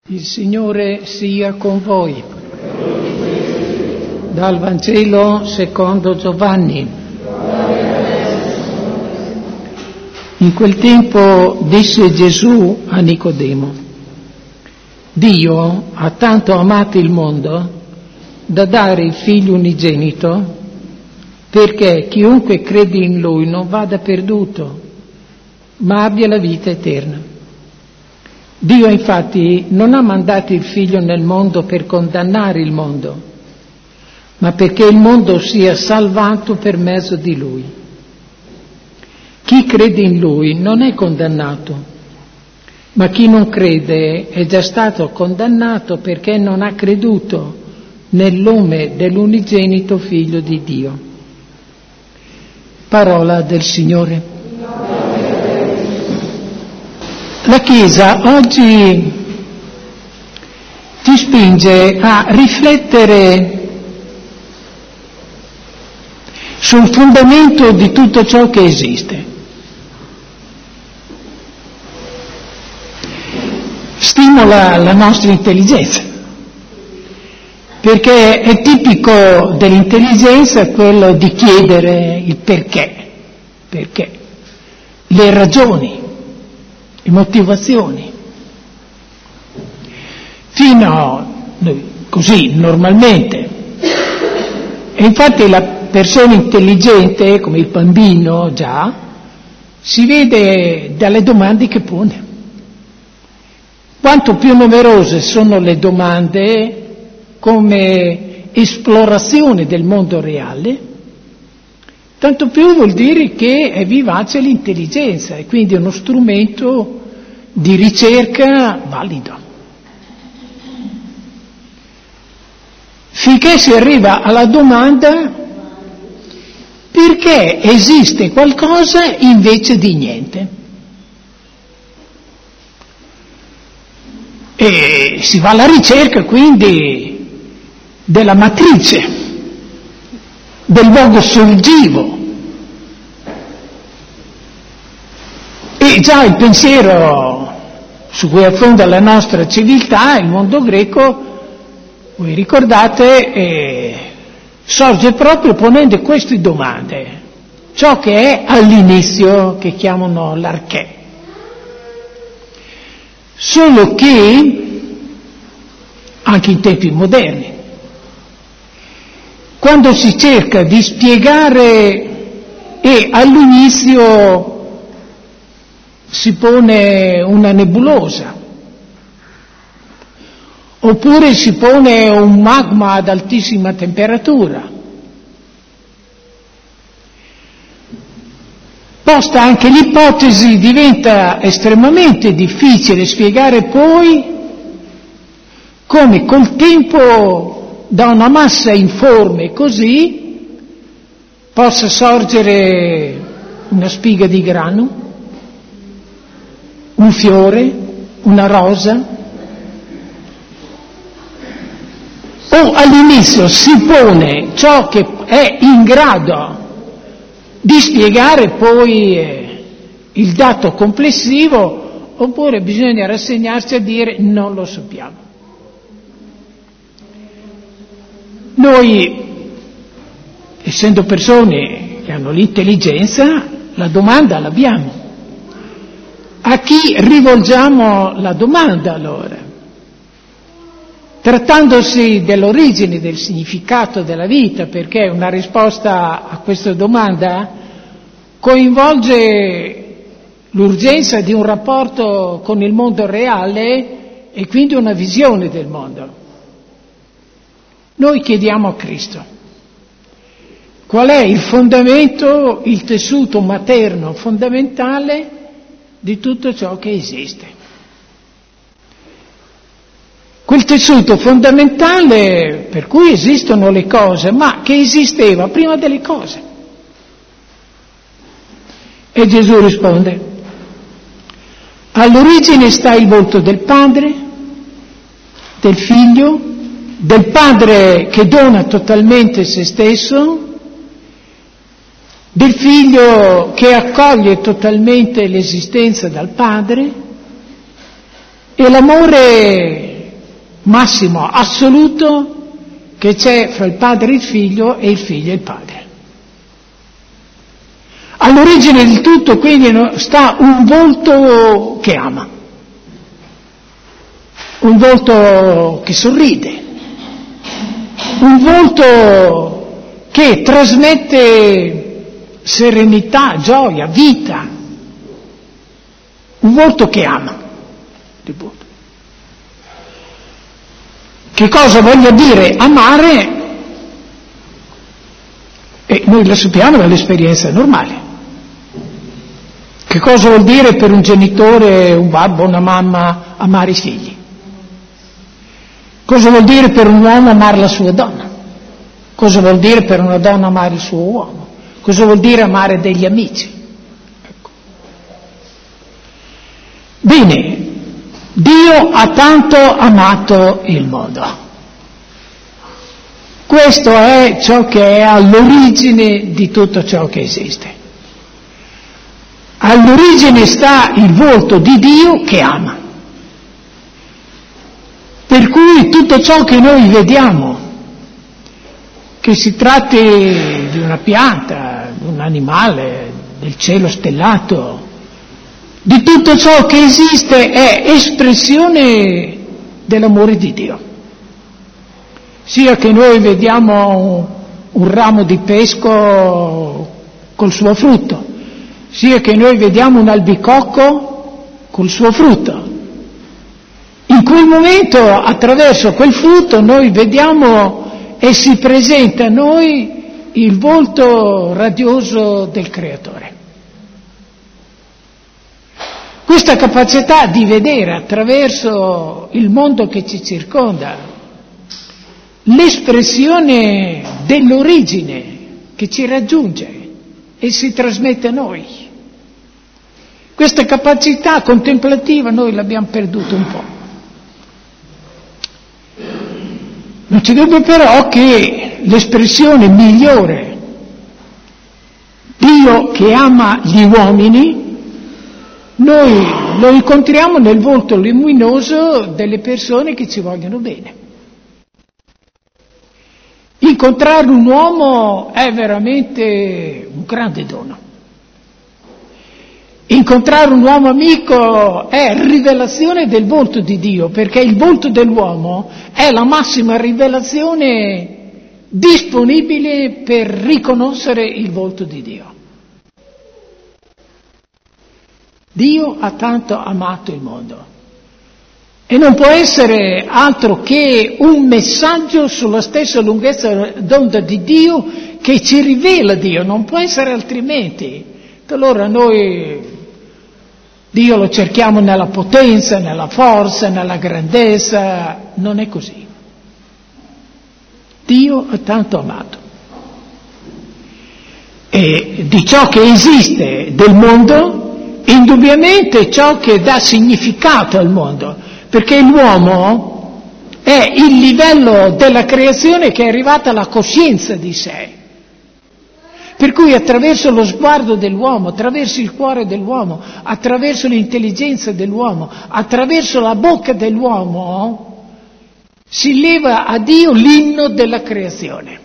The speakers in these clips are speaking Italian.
Il Signore sia con voi. Dal Vangelo secondo Giovanni. In quel tempo disse Gesù a Nicodemo: Dio ha tanto amato il mondo da dare il Figlio unigenito, perché chiunque crede in Lui non vada perduto, ma abbia la vita eterna. Dio infatti non ha mandato il Figlio nel mondo per condannare il mondo, ma perché il mondo sia salvato per mezzo di Lui. Chi crede in Lui non è condannato, ma chi non crede è già stato condannato perché non ha creduto nel nome dell'unigenito Figlio di Dio. Parola del Signore. La Chiesa oggi ti spinge a riflettere sul fondamento di tutto ciò che esiste. Stimola la nostra intelligenza, perché è tipico dell'intelligenza quello di chiedere il perché, le ragioni, le motivazioni. Così normalmente. E infatti la persona intelligente, come il bambino già, si vede dalle domande che pone. Quanto più numerose sono le domande come esplorazione del mondo reale, tanto più vuol dire che è vivace l'intelligenza e quindi è uno strumento di ricerca valido. Finché si arriva alla domanda perché esiste qualcosa invece di niente. E si va alla ricerca quindi della matrice, del luogo sorgivo. E già il pensiero su cui affonda la nostra civiltà, il mondo greco, voi ricordate, sorge proprio ponendo queste domande, ciò che è all'inizio, che chiamano l'archè. Solo che, anche in tempi moderni, quando si cerca di spiegare e all'inizio si pone una nebulosa, oppure si pone un magma ad altissima temperatura. Posta anche l'ipotesi, diventa estremamente difficile spiegare poi come col tempo da una massa informe così possa sorgere una spiga di grano, un fiore, una rosa. O all'inizio si pone ciò che è in grado di spiegare poi il dato complessivo, oppure bisogna rassegnarsi a dire non lo sappiamo. Noi, essendo persone che hanno l'intelligenza, la domanda l'abbiamo. A chi rivolgiamo la domanda allora? Trattandosi dell'origine, del significato della vita, perché una risposta a questa domanda coinvolge l'urgenza di un rapporto con il mondo reale e quindi una visione del mondo. Noi chiediamo a Cristo qual è il fondamento, il tessuto materno fondamentale di tutto ciò che esiste. Quel tessuto fondamentale per cui esistono le cose, ma che esisteva prima delle cose. E Gesù risponde: all'origine sta il volto del Padre, del Figlio, del Padre che dona totalmente se stesso, del Figlio che accoglie totalmente l'esistenza dal Padre, e l'amore massimo assoluto che c'è fra il padre e il figlio e il figlio e il padre. All'origine di tutto quindi sta un volto che ama, un volto che sorride, un volto che trasmette serenità, gioia, vita, un volto che ama. Che cosa voglia dire amare? E noi lo sappiamo dall'esperienza normale. Che cosa vuol dire per un genitore, un babbo, una mamma amare i figli? Cosa vuol dire per un uomo amare la sua donna? Cosa vuol dire per una donna amare il suo uomo? Cosa vuol dire amare degli amici? Ecco. Bene, Dio ha tanto amato il mondo. Questo è ciò che è all'origine di tutto ciò che esiste. All'origine sta il volto di Dio che ama. Per cui tutto ciò che noi vediamo, che si tratti di una pianta, di un animale, del cielo stellato, di tutto ciò che esiste è espressione dell'amore di Dio. Sia che noi vediamo un ramo di pesco col suo frutto, sia che noi vediamo un albicocco col suo frutto. In quel momento, attraverso quel frutto, noi vediamo e si presenta a noi il volto radioso del Creatore. Questa capacità di vedere attraverso il mondo che ci circonda l'espressione dell'origine che ci raggiunge e si trasmette a noi. Questa capacità contemplativa noi l'abbiamo perduta un po'. Non c'è dubbio però che l'espressione migliore, Dio che ama gli uomini, noi lo incontriamo nel volto luminoso delle persone che ci vogliono bene. Incontrare un uomo è veramente un grande dono. Incontrare un uomo amico è rivelazione del volto di Dio, perché il volto dell'uomo è la massima rivelazione disponibile per riconoscere il volto di Dio. Dio ha tanto amato il mondo e non può essere altro che un messaggio sulla stessa lunghezza d'onda di Dio che ci rivela Dio, non può essere altrimenti. Allora noi Dio lo cerchiamo nella potenza, nella forza, nella grandezza, non è così. Dio ha tanto amato. E di ciò che esiste del mondo, indubbiamente ciò che dà significato al mondo, perché l'uomo è il livello della creazione che è arrivata alla coscienza di sé. Per cui attraverso lo sguardo dell'uomo, attraverso il cuore dell'uomo, attraverso l'intelligenza dell'uomo, attraverso la bocca dell'uomo, si leva a Dio l'inno della creazione.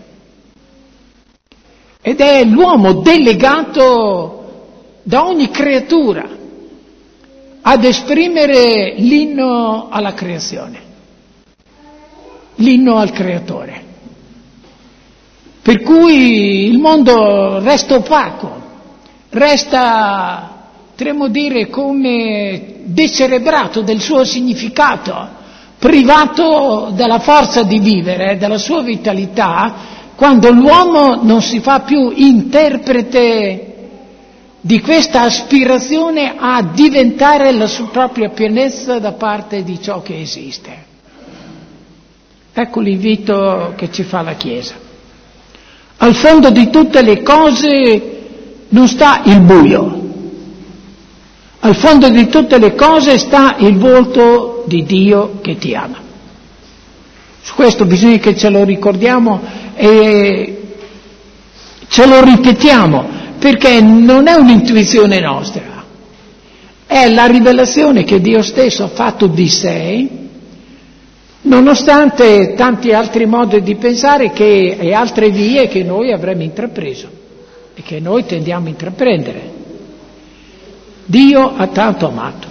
Ed è l'uomo delegato da ogni creatura ad esprimere l'inno alla creazione, l'inno al creatore. Per cui il mondo resta opaco, resta, potremmo dire, come decerebrato del suo significato, privato della forza di vivere, della sua vitalità, quando l'uomo non si fa più interprete di questa aspirazione a diventare la sua propria pienezza da parte di ciò che esiste. Ecco l'invito che ci fa la Chiesa. Al fondo di tutte le cose non sta il buio, al fondo di tutte le cose sta il volto di Dio che ti ama. Su questo bisogna che ce lo ricordiamo e ce lo ripetiamo, perché non è un'intuizione nostra, è la rivelazione che Dio stesso ha fatto di sé, nonostante tanti altri modi di pensare e altre vie che noi avremmo intrapreso e che noi tendiamo a intraprendere. Dio ha tanto amato.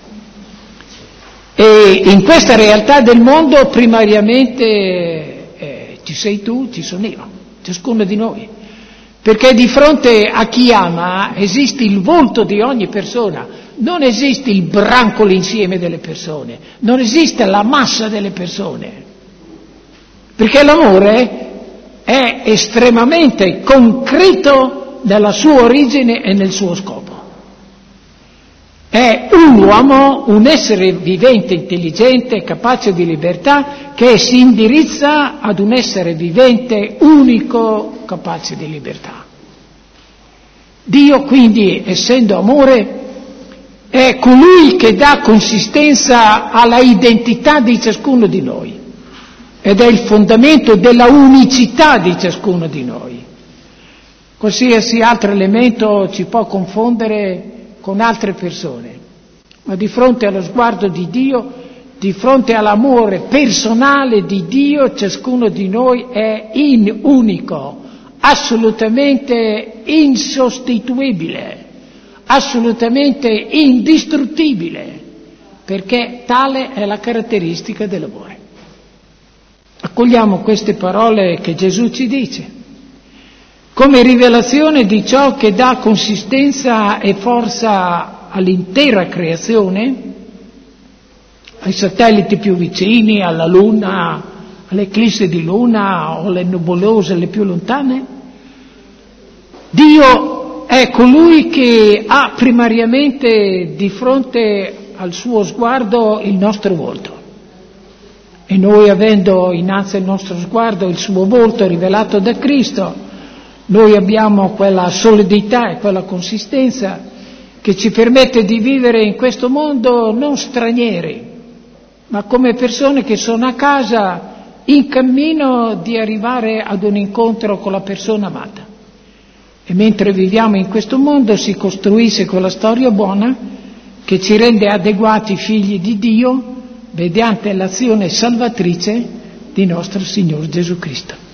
E in questa realtà del mondo primariamente ci sei tu, ci sono io, ciascuno di noi. Perché di fronte a chi ama esiste il volto di ogni persona, non esiste il branco, l'insieme delle persone, non esiste la massa delle persone. Perché l'amore è estremamente concreto nella sua origine e nel suo scopo. È un uomo, un essere vivente, intelligente, capace di libertà, che si indirizza ad un essere vivente unico, capace di libertà. Dio quindi, essendo amore, è colui che dà consistenza alla identità di ciascuno di noi ed è il fondamento della unicità di ciascuno di noi. Qualsiasi altro elemento ci può confondere con altre persone, ma di fronte allo sguardo di Dio, di fronte all'amore personale di Dio, ciascuno di noi è unico, assolutamente insostituibile, assolutamente indistruttibile, perché tale è la caratteristica dell'amore. Accogliamo queste parole che Gesù ci dice come rivelazione di ciò che dà consistenza e forza all'intera creazione, ai satelliti più vicini, alla Luna, alle eclissi di Luna o alle nebulose le più lontane. Dio è colui che ha primariamente di fronte al suo sguardo il nostro volto. E noi, avendo innanzi al nostro sguardo il suo volto rivelato da Cristo, noi abbiamo quella solidità e quella consistenza che ci permette di vivere in questo mondo non stranieri, ma come persone che sono a casa in cammino di arrivare ad un incontro con la persona amata. E mentre viviamo in questo mondo si costruisce quella storia buona che ci rende adeguati figli di Dio mediante l'azione salvatrice di nostro Signore Gesù Cristo.